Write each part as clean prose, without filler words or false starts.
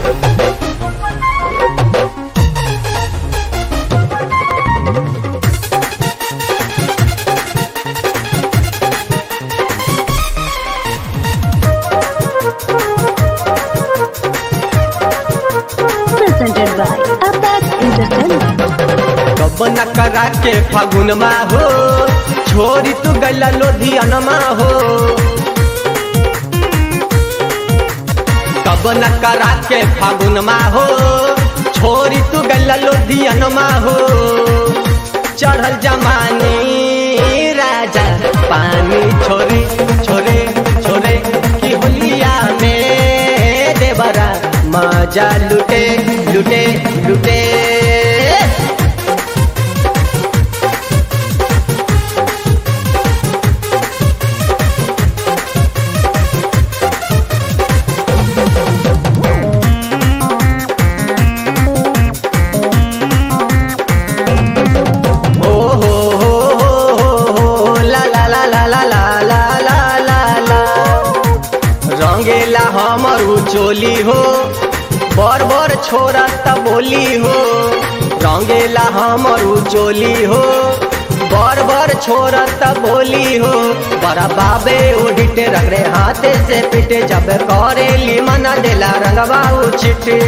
Presented by Apex Entertainment. कब न करा के फागुन मा हो छोरी तू गैला लोधियनमा हो। कब न करा के फागुन मा हो छोरी तू गैला लोधियनमा हो। चढ़ल जमानी राजा पानी छोरे छोरे छोरे की होलिया में देवरा मजा लुटे लुटे लुटे। रंगेला हमरू चोली हो बर बर छोरा त बोली हो। रंगेला हमरू चोली हो बर बर छोरा त बोली हो। बड़ा बाबे उडिटे रगड़े हाथे से पिटे जब करेली मना देला रंगबा उछिटे।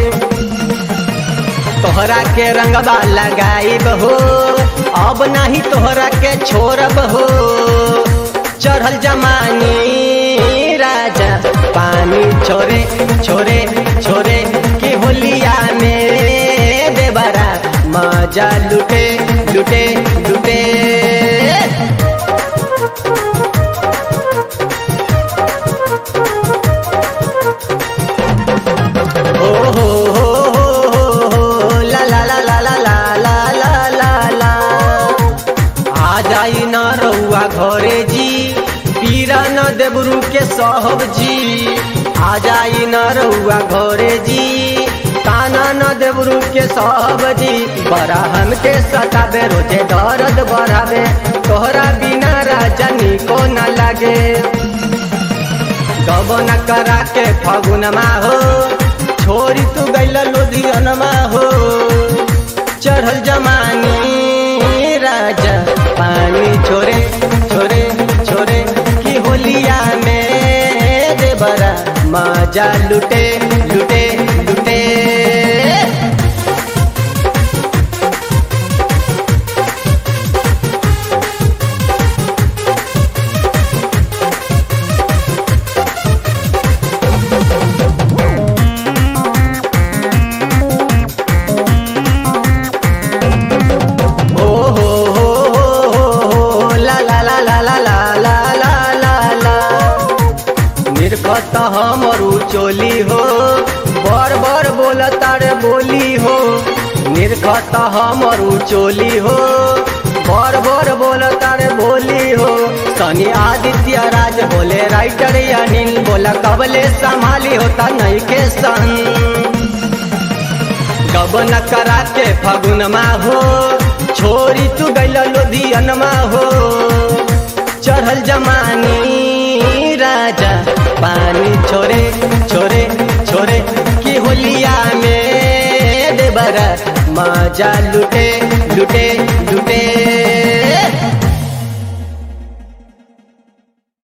तोहरा के रंगबा लगाइब हो अब नहीं तोहरा के छोड़ब हो। चढ़ल जमानी राजा पानी छोरे छोरे छोरे की होलिया में देवरा मजा लुटे लुटे लुटे। ओ हो ला ला ला ला ला ला ला ला ला। आ जाई न रउआ घरे जी पीरा न देबरू के सहब जी। आ जाई न रउआ घरे जी ताना न देबरू के सहब जी। बड़ा हमके सताबे रोजे दर्द बढ़ावे तोहरा बिना राजा निको न लागे। कब न करा के फागुनमा हो छोरी तू गैला लोधियनमा हो। चढ़ल जमानी राजा पानी छोरे छोरे छोरे की होलिया में देवरा मजा लुटे लुटे लुटे। निर्खत हमरू चोली हो बर बर बोल तारे बोली हो। निर्खत हमरू चोली हो बर बर बोल तारे बोली हो। सनी आदित्य राज बोले राइटर अनिल बोला कबले संभाली होता नहीं के सन। कब न करा के फागुनमा हो छोरी तू गैला लोधियनमा हो। चढ़ल जमानी राजा पानी छोरे छोरे छोरे की होलिया में देवरा मजा लुटे लुटे लुटे।